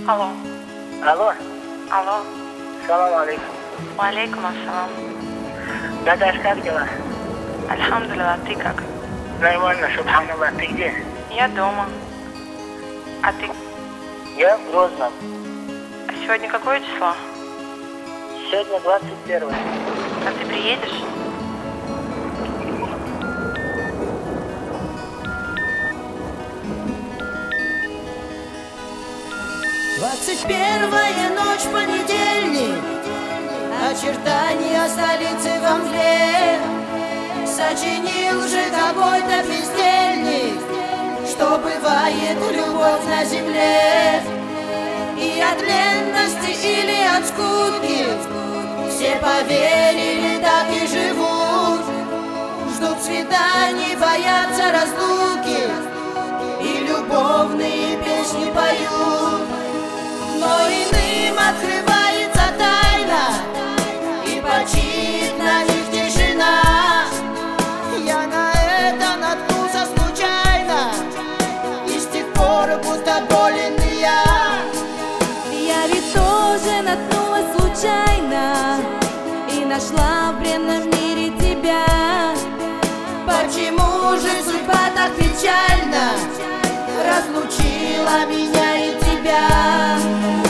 Алло. Алло, Алло. салам алейкум. Валейкум ассалам. Дадаш, как дела? Альхамдулилlah, ты как? Нормально, субханаллах. Ты где? Я дома. А ты? Я в Грозном. А сегодня какое число? Сегодня 21. А ты приедешь? Двадцать первая ночь, понедельник, очертания столицы во мгле. Сочинил же какой-то бездельник, что бывает любовь на земле. И от ленности или от скуки все поверили, так и живут. Ждут свиданий, боятся разлуки и любовные песни поют. Но иным открывается тайна, и почит на них тишина. Я на это наткнулся случайно, и с тех пор будто болен я. Я ведь тоже наткнулась случайно и нашла в бренном мире тебя. Почему же судьба так печально разлучила меня и тебя?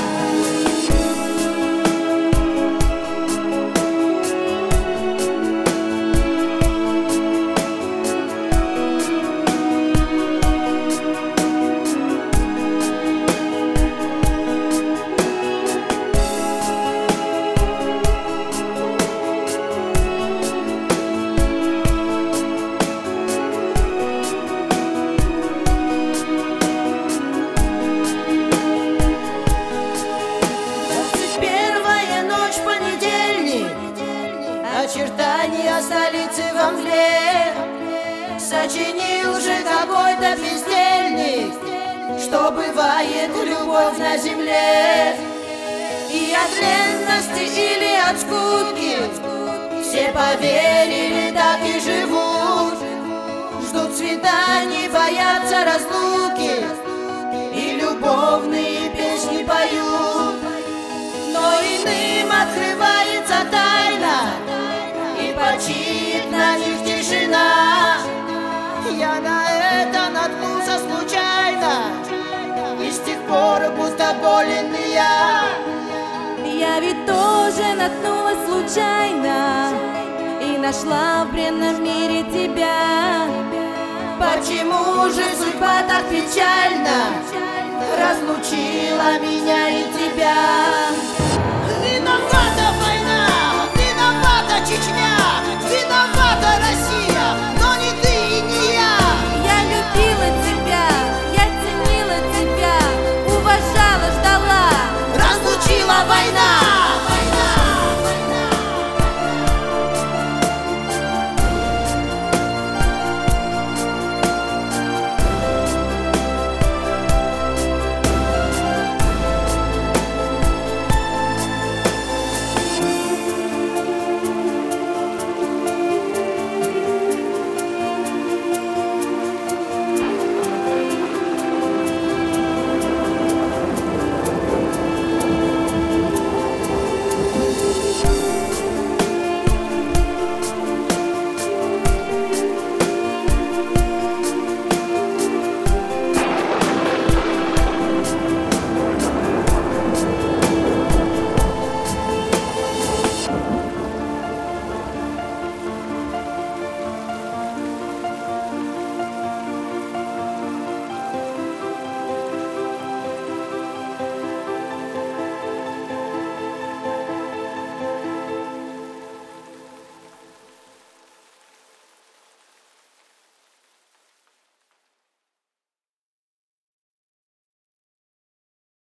Очертания столицы во мгле. Сочинил же какой-то бездельник, что бывает любовь на земле. И от ленности или от скуки все поверили, так и живут. Ждут свиданий, боятся разлуки и любовные песни поют. Но иным открывается тайна, и почит на них тишина. Я на это наткнулся случайно, и с тех пор будто болен я. Я ведь тоже наткнулась случайно и нашла в бренном мире тебя. Почему же судьба так печально разлучила меня и тебя?